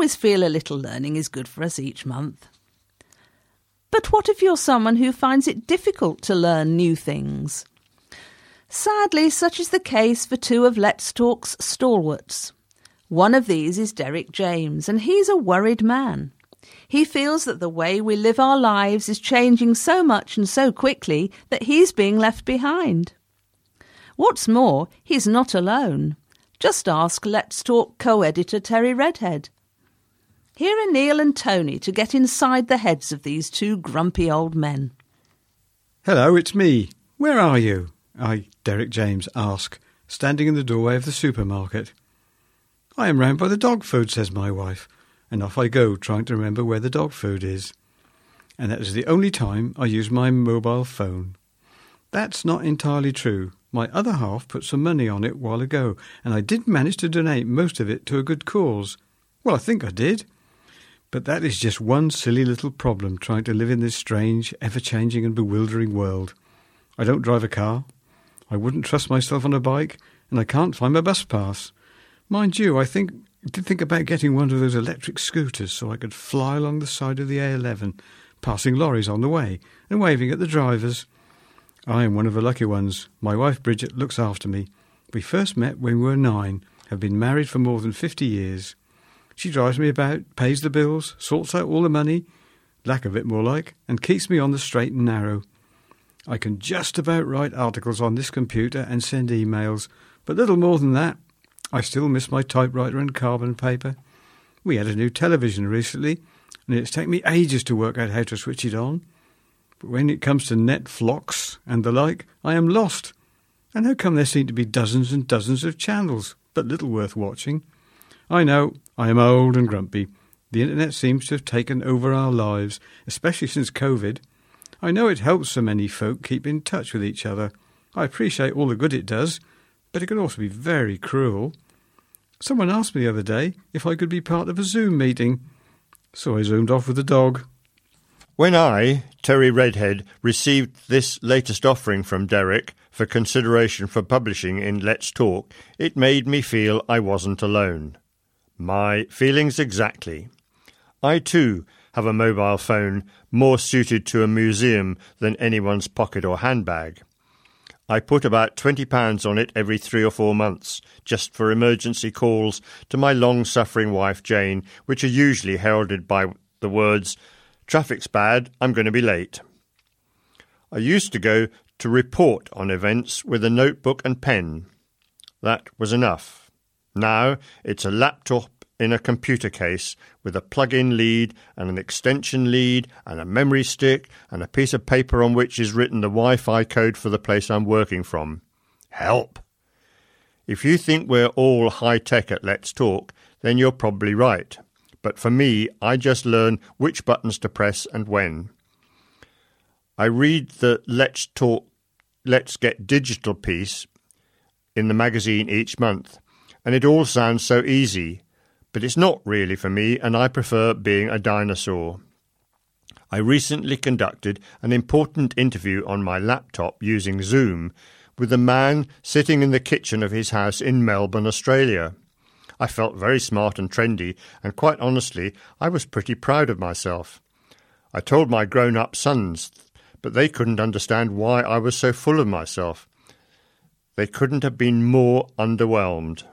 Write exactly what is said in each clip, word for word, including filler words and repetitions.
always feel a little learning is good for us each month. But what if you're someone who finds it difficult to learn new things? Sadly, such is the case for two of Let's Talk's stalwarts. One of these is Derek James, and he's a worried man. He feels that the way we live our lives is changing so much and so quickly that he's being left behind. What's more, he's not alone. Just ask Let's Talk co-editor Terry Redhead. Here are Neil and Tony to get inside the heads of these two grumpy old men. Hello, it's me. Where are you? I, Derek James, ask, standing in the doorway of the supermarket. I am round by the dog food, says my wife, and off I go trying to remember where the dog food is. And that is the only time I use my mobile phone. That's not entirely true. My other half put some money on it a while ago, and I did manage to donate most of it to a good cause. Well, I think I did. But that is just one silly little problem trying to live in this strange, ever-changing and bewildering world. I don't drive a car. I wouldn't trust myself on a bike, and I can't find my bus pass. Mind you, I think did think about getting one of those electric scooters so I could fly along the side of the A eleven, passing lorries on the way and waving at the drivers. I am one of the lucky ones. My wife Bridget looks after me. We first met when we were nine, have been married for more than fifty years. She drives me about, pays the bills, sorts out all the money, lack of it more like, and keeps me on the straight and narrow. I can just about write articles on this computer and send emails, but little more than that. I still miss my typewriter and carbon paper. We had a new television recently, and it's taken me ages to work out how to switch it on. But when it comes to Netflix and the like, I am lost. And how come there seem to be dozens and dozens of channels, but little worth watching? I know, I am old and grumpy. The internet seems to have taken over our lives, especially since COVID. I know it helps so many folk keep in touch with each other. I appreciate all the good it does, but it can also be very cruel. Someone asked me the other day if I could be part of a Zoom meeting, so I zoomed off with the dog. When I, Terry Redhead, received this latest offering from Derek for consideration for publishing in Let's Talk, it made me feel I wasn't alone. My feelings exactly. I too have a mobile phone more suited to a museum than anyone's pocket or handbag. I put about twenty pounds on it every three or four months, just for emergency calls to my long-suffering wife Jane, which are usually heralded by the words, "Traffic's bad, I'm going to be late." I used to go to report on events with a notebook and pen. That was enough. Now it's a laptop in a computer case with a plug-in lead and an extension lead and a memory stick and a piece of paper on which is written the Wi-Fi code for the place I'm working from. Help! If you think we're all high-tech at Let's Talk, then you're probably right. But for me, I just learn which buttons to press and when. I read the Let's Talk, Let's Get Digital piece in the magazine each month, and it all sounds so easy. But it's not really for me, and I prefer being a dinosaur. I recently conducted an important interview on my laptop using Zoom with a man sitting in the kitchen of his house in Melbourne, Australia. I felt very smart and trendy, and quite honestly, I was pretty proud of myself. I told my grown-up sons, but they couldn't understand why I was so full of myself. They couldn't have been more underwhelmed.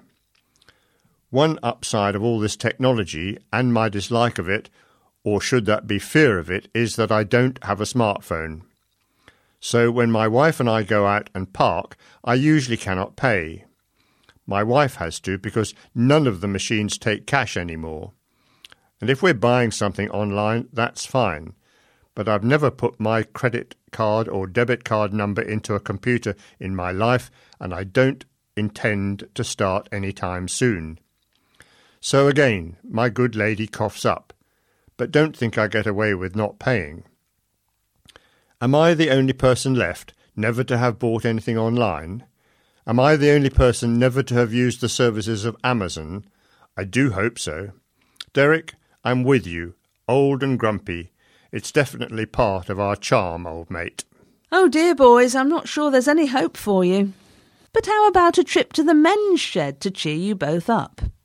One upside of all this technology, and my dislike of it, or should that be fear of it, is that I don't have a smartphone. So when my wife and I go out and park, I usually cannot pay. My wife has to because none of the machines take cash anymore. And if we're buying something online, that's fine. But I've never put my credit card or debit card number into a computer in my life, and I don't intend to start any time soon. So again, my good lady coughs up, but don't think I get away with not paying. Am I the only person left never to have bought anything online? Am I the only person never to have used the services of Amazon? I do hope so. Derek, I'm with you, old and grumpy. It's definitely part of our charm, old mate. Oh dear, boys, I'm not sure there's any hope for you. But how about a trip to the men's shed to cheer you both up?